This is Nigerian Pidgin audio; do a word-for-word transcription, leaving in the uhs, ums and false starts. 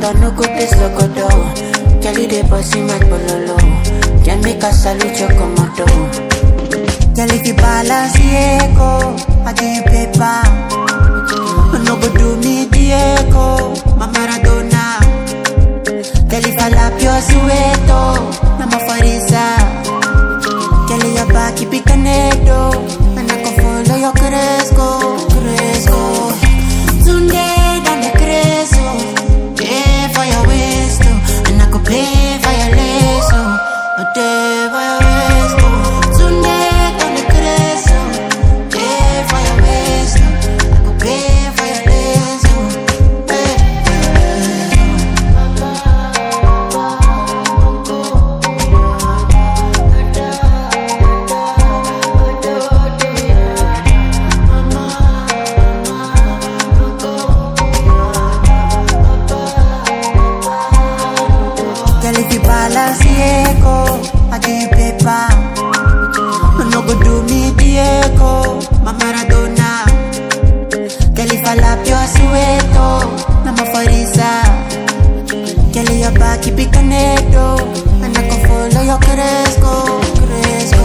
water, no go taste logodo. Girl, you dey bossy my bololo. Can make a salute your commando. Girl, if you balance Diego, I give you paper. No go do me Diego, my Maradona. Girl, if I lap your sueto, I'm a farisa. Girl, your back, keep it connected. And I can follow your Cresco, Cresco. Tunde, dan the Cresco. Pay for your waist, and I could pay for your lace, oh. Pay for your waist, oh. Tunde, dan the Cresco. Pay for your waist, I could pay for your lace, oh. Pay Girl, if you balance Diego, I give you paper. No go do me Diego, my Maradona. Girl, if I lap your sueto, I'm a farisa. Girl, your back, keep it connected. And I can follow your Cresco, Cresco.